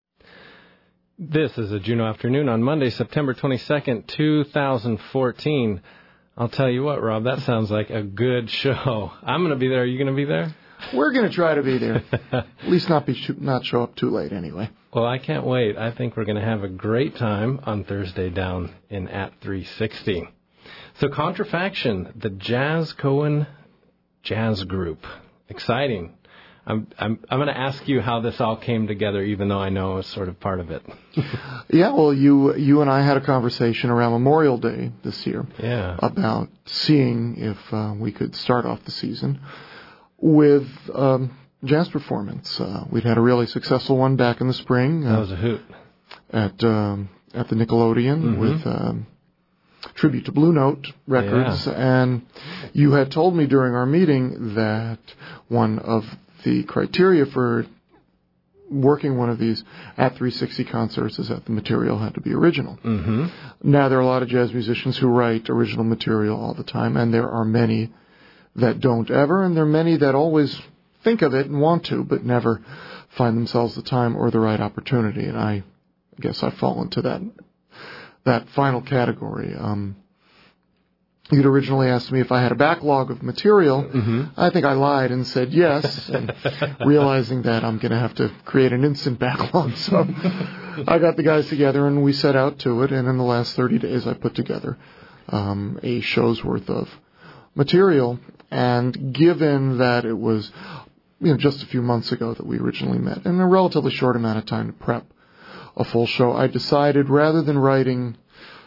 This is a Juneau Afternoon on Monday, September twenty-second, two thousand fourteen. I'll tell you what, Rob, that sounds like a good show. I'm going to be there. Are you going to be there? We're going to try to be there. At least not be not show up too late anyway. Well, I can't wait. I think we're going to have a great time on Thursday down in at three sixty. So Contrafaction, the Jazz Cohen Jazz Group. Exciting. I'm I'm I'm going to ask you how this all came together, even though I know it's sort of part of it. Yeah, well, you you and I had a conversation around Memorial Day this year. Yeah. About seeing if uh, we could start off the season with um, jazz performance. Uh, we'd had a really successful one back in the spring. Uh, that was a hoot. At um, at the Nickelodeon mm-hmm. with um, tribute to Blue Note Records, yeah. And you had told me during our meeting that one of the criteria for working one of these at three sixty concerts is that the material had to be original. Mm-hmm. Now, there are a lot of jazz musicians who write original material all the time, and there are many that don't ever, and there are many that always think of it and want to, but never find themselves the time or the right opportunity, and I guess I fall into that that final category. Um, You'd originally asked me if I had a backlog of material. Mm-hmm. I think I lied and said yes, and realizing that I'm going to have to create an instant backlog. So I got the guys together, and we set out to it, and in the last thirty days I put together um, a show's worth of material. And given that it was you know, just a few months ago that we originally met, and a relatively short amount of time to prep a full show, I decided rather than writing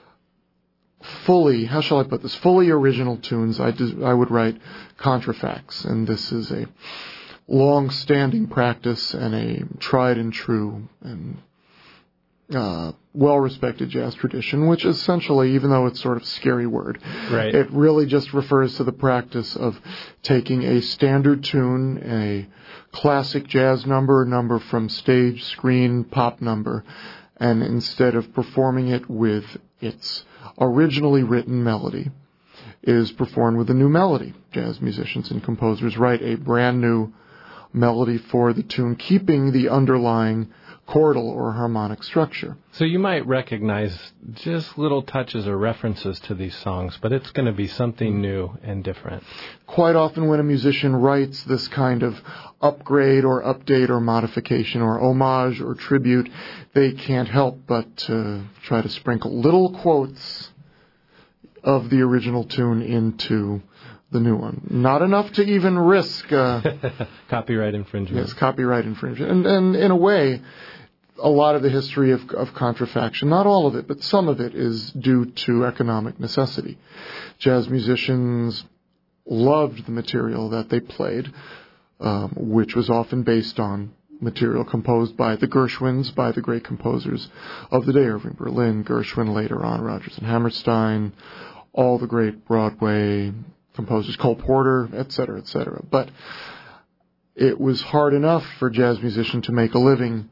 fully, how shall I put this, fully original tunes, I, des- I would write contrafacts, and this is a long-standing practice and a tried and true and uh, well-respected jazz tradition, which essentially, even though it's sort of a scary word, right. It really just refers to the practice of taking a standard tune, a classic jazz number, a number from stage, screen, pop number, and instead of performing it with its originally written melody, is performed with a new melody. Jazz musicians and composers write a brand new melody for the tune, keeping the underlying chordal or harmonic structure. So you might recognize just little touches or references to these songs, but it's going to be something new and different. Quite often when a musician writes this kind of upgrade or update or modification or homage or tribute, they can't help but uh, try to sprinkle little quotes of the original tune into the new one. Not enough to even risk uh, copyright infringement. Yes, copyright infringement. And, and in a way, a lot of the history of, of contrafaction, not all of it, but some of it is due to economic necessity. Jazz musicians loved the material that they played, um, which was often based on material composed by the Gershwins, by the great composers of the day, Irving Berlin, Gershwin, later on Rodgers and Hammerstein, all the great Broadway composers, Cole Porter, et cetera, et cetera. But it was hard enough for a jazz musician to make a living,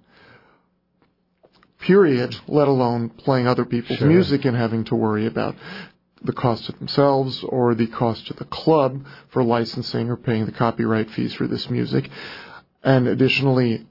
period, let alone playing other people's Sure. music and having to worry about the cost to themselves or the cost to the club for licensing or paying the copyright fees for this music. And additionally,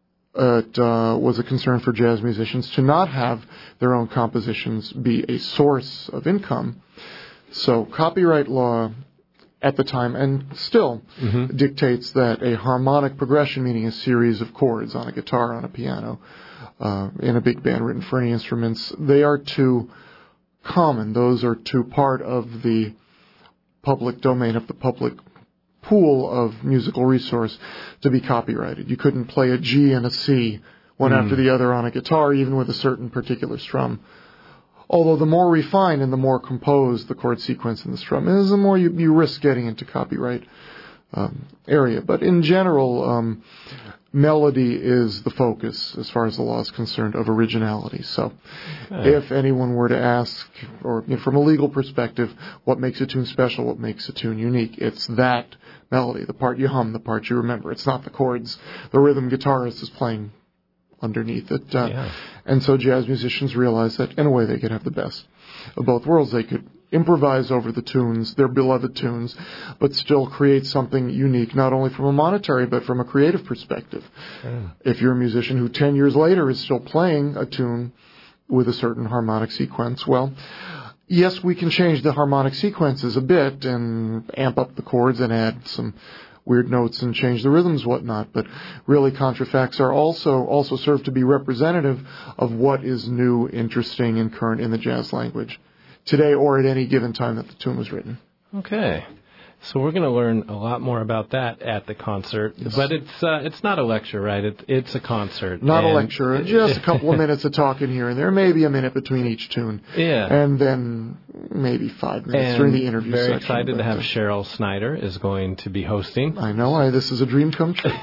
it uh, was a concern for jazz musicians to not have their own compositions be a source of income. So copyright law at the time, and still, mm-hmm. dictates that a harmonic progression, meaning a series of chords on a guitar, on a piano, uh, in a big band written for any instruments, they are too common. Those are too part of the public domain, of the public pool of musical resource to be copyrighted. You couldn't play a G and a C one mm. after the other on a guitar, even with a certain particular strum. Although the more refined and the more composed the chord sequence in the strum is, the more you, you risk getting into copyright um, area. But in general, um, melody is the focus, as far as the law is concerned, of originality. So okay. if anyone were to ask, or you know, from a legal perspective, what makes a tune special, what makes a tune unique, it's that melody, the part you hum, the part you remember. It's not the chords the rhythm guitarist is playing underneath it. Uh, yeah. And so jazz musicians realized that, in a way, they could have the best of both worlds. They could improvise over the tunes, their beloved tunes, but still create something unique, not only from a monetary, but from a creative perspective. Yeah. If you're a musician who ten years later is still playing a tune with a certain harmonic sequence, well, yes, we can change the harmonic sequences a bit and amp up the chords and add some weird notes and change the rhythms, whatnot, but really contrafacts are also also serve to be representative of what is new, interesting, and current in the jazz language today or at any given time that the tune was written. Okay. So we're going to learn a lot more about that at the concert, yes. but it's uh, it's not a lecture, right? It, it's a concert. Not a lecture, just a couple of minutes of talking here and there, maybe a minute between each tune. Yeah. And then maybe five minutes and during the interview very section. Very excited to have Cheryl Snyder is going to be hosting. I know, I, this is a dream come true.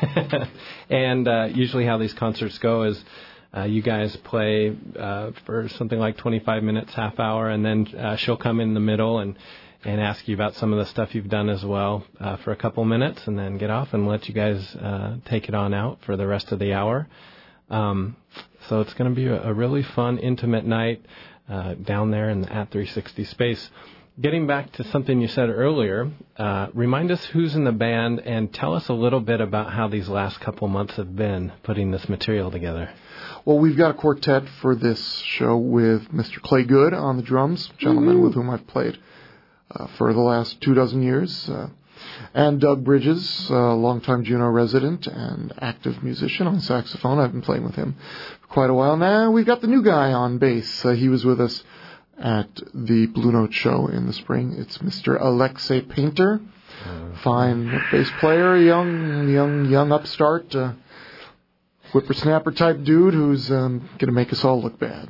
And uh, usually how these concerts go is Uh, you guys play uh, for something like twenty-five minutes, half hour, and then uh, she'll come in the middle and, and ask you about some of the stuff you've done as well uh, for a couple minutes, and then get off and let you guys uh, take it on out for the rest of the hour. Um, so it's going to be a, a really fun, intimate night uh, down there in the At three sixty space. Getting back to something you said earlier, uh, remind us who's in the band and tell us a little bit about how these last couple months have been putting this material together. Well, we've got a quartet for this show with Mister Clay Good on the drums, gentleman mm-hmm. with whom I've played uh, for the last two dozen years, uh, and Doug Bridges, a uh, longtime Juneau resident and active musician on saxophone. I've been playing with him for quite a while now. We've got the new guy on bass. Uh, he was with us at the Blue Note show in the spring. It's Mister Alexei Painter, uh, fine bass player, young, young, young upstart, uh, whippersnapper type dude who's um, going to make us all look bad.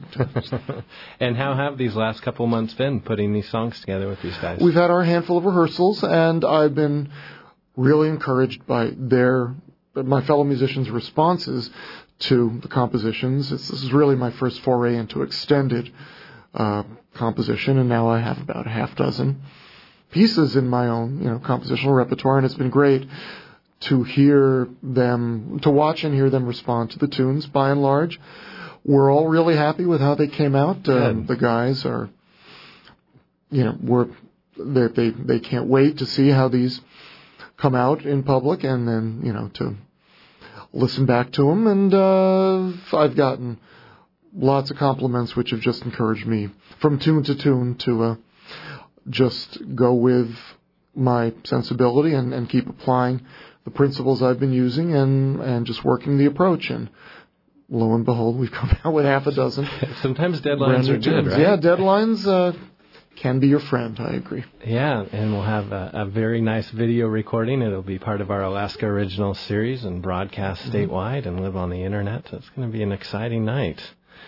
And how have these last couple months been putting these songs together with these guys? We've had our handful of rehearsals, and I've been really encouraged by their, my fellow musicians' responses to the compositions. It's, this is really my first foray into extended uh, composition, and now I have about a half dozen pieces in my own, you know, compositional repertoire, and it's been great to hear them, to watch and hear them respond to the tunes, by and large. We're all really happy with how they came out. Um, the guys are, you know, we're, they, they, they can't wait to see how these come out in public and then, you know, to listen back to them, and uh, I've gotten lots of compliments, which have just encouraged me from tune to tune to uh, just go with my sensibility and, and keep applying the principles I've been using and, and just working the approach. And lo and behold, we've come out with half a dozen. Sometimes deadlines are good, right? Yeah, deadlines uh, can be your friend, I agree. Yeah, and we'll have a, a very nice video recording. It'll be part of our Alaska Originals series and broadcast mm-hmm. statewide and live on the Internet. So it's going to be an exciting night.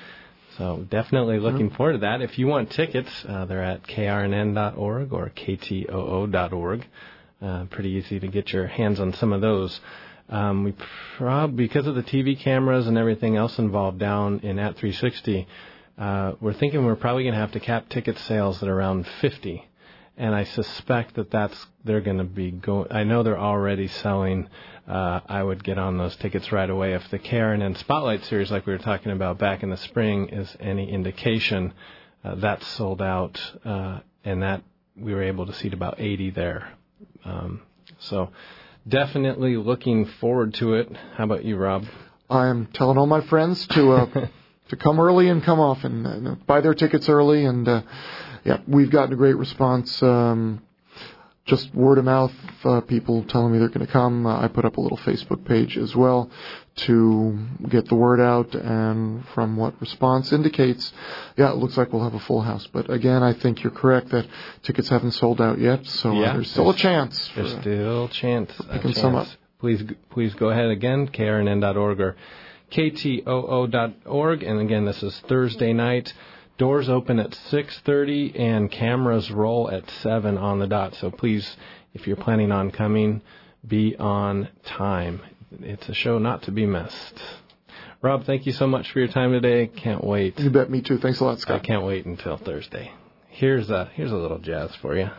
So definitely looking mm-hmm. forward to that. If you want tickets, uh, they're at K R N N dot org or K T O O dot org. Uh, pretty easy to get your hands on some of those. Um, we prob- because of the T V cameras and everything else involved down in At three sixty, uh, we're thinking we're probably going to have to cap ticket sales at around fifty. And I suspect that that's they're going to be going. I know they're already selling. Uh, I would get on those tickets right away. If the K R N N Spotlight Series, like we were talking about back in the spring, is any indication, uh, that's sold out, uh, and that we were able to seat about eighty there. Um, so definitely looking forward to it. How about you, Rob? I am telling all my friends to uh, to come early and come often, uh, buy their tickets early, and uh, yeah, we've gotten a great response. Um, just word of mouth, uh, people telling me they're going to come. Uh, I put up a little Facebook page as well to get the word out, and from what response indicates, yeah, it looks like we'll have a full house. But again, I think you're correct that tickets haven't sold out yet, so yeah, uh, there's still there's, a chance. For, there's still a chance. For picking some up. Please, please go ahead again, K R N N dot org or K T O O dot org. And again, this is Thursday night. Doors open at six thirty and cameras roll at seven on the dot. So please, if you're planning on coming, be on time. It's a show not to be missed. Rob, thank you so much for your time today. Can't wait. You bet, me too. Thanks a lot, Scott. I can't wait until Thursday. Here's a, here's a little jazz for you.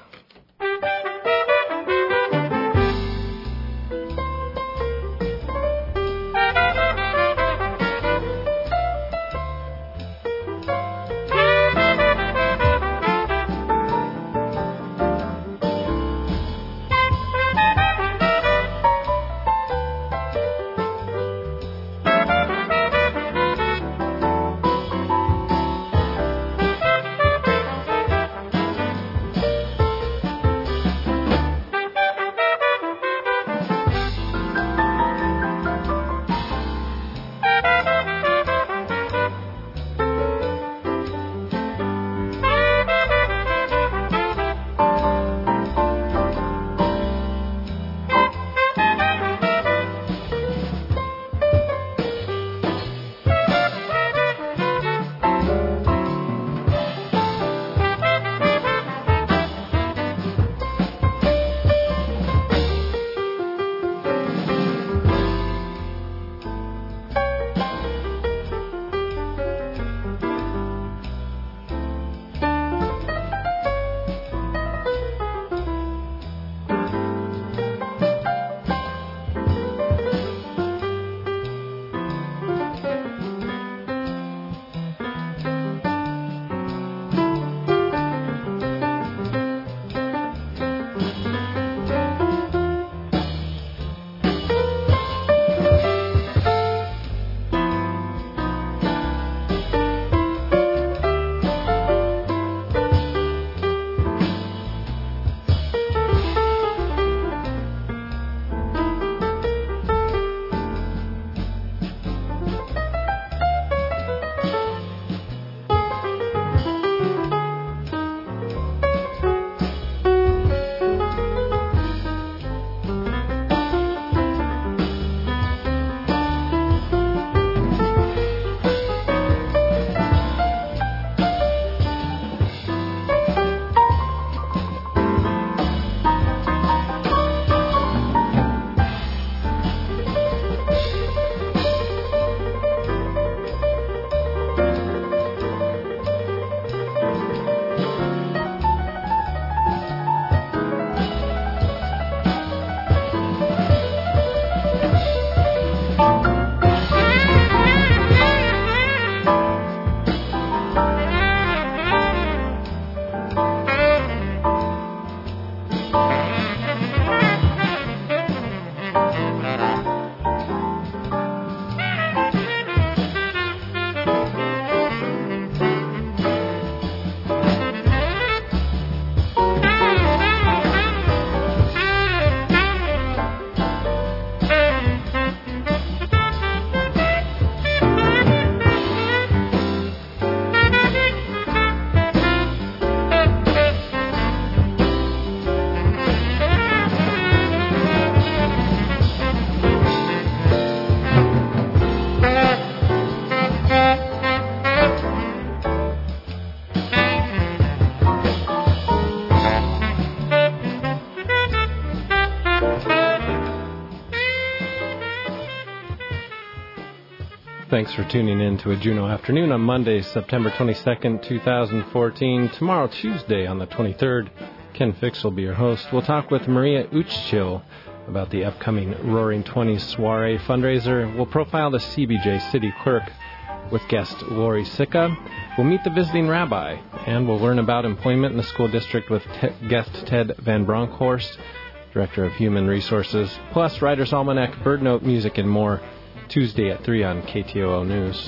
Thanks for tuning in to a Juneau Afternoon on Monday, September twenty-second, twenty fourteen. Tomorrow, Tuesday, on the twenty-third, Ken Fix will be your host. We'll talk with Maria Uchchil about the upcoming Roaring Twenties Soiree fundraiser. We'll profile the C B J City Clerk with guest Lori Sicca. We'll meet the visiting rabbi, and we'll learn about employment in the school district with te- guest Ted Van Bronckhorst, Director of Human Resources, plus Writer's Almanac, Bird Note, music, and more, Tuesday at three on K T O O News.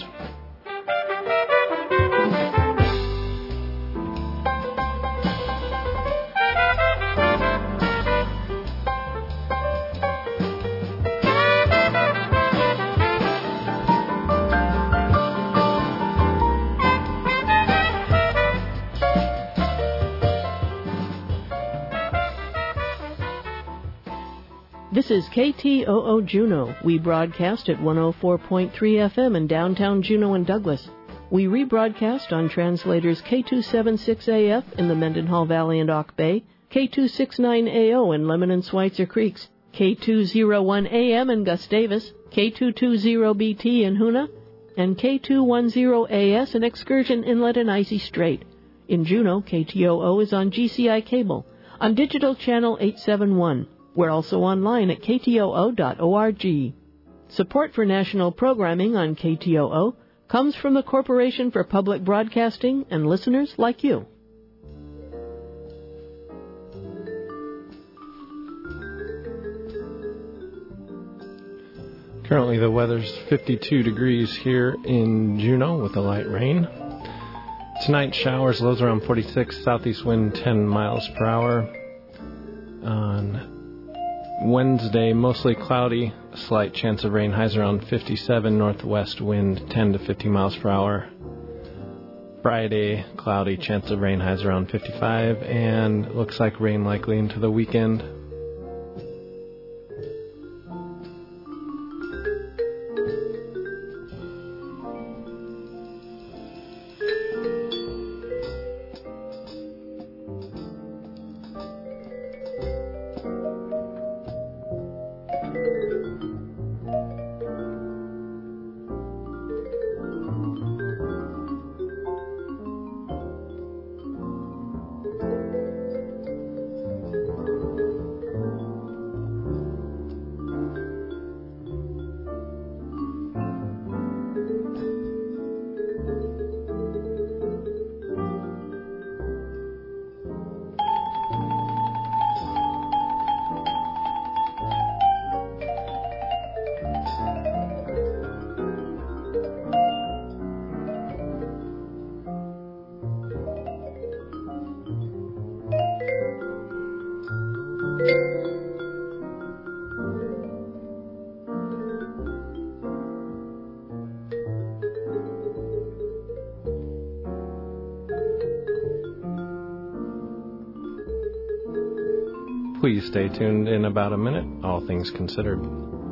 This is K T O O Juneau. We broadcast at one oh four point three F M in downtown Juneau and Douglas. We rebroadcast on translators K two seventy-six A F in the Mendenhall Valley and Auk Bay, K two sixty-nine A O in Lemon and Schweitzer Creeks, K two oh one A M in Gustavus, K two twenty B T in Hoonah, and K two ten A S in Excursion Inlet and Icy Strait. In Juneau, K T O O is on G C I Cable, on Digital Channel eight seventy-one. We're also online at K T O O dot org. Support for national programming on K T O O comes from the Corporation for Public Broadcasting and listeners like you. Currently the weather's fifty-two degrees here in Juneau with a light rain. Tonight showers, lows around forty-six, southeast wind ten miles per hour. On Wednesday, mostly cloudy, a slight chance of rain, highs around fifty-seven, northwest wind ten to fifty miles per hour. Friday, cloudy, chance of rain, highs around fifty-five, and looks like rain likely into the weekend. Please stay tuned in about a minute. All things considered.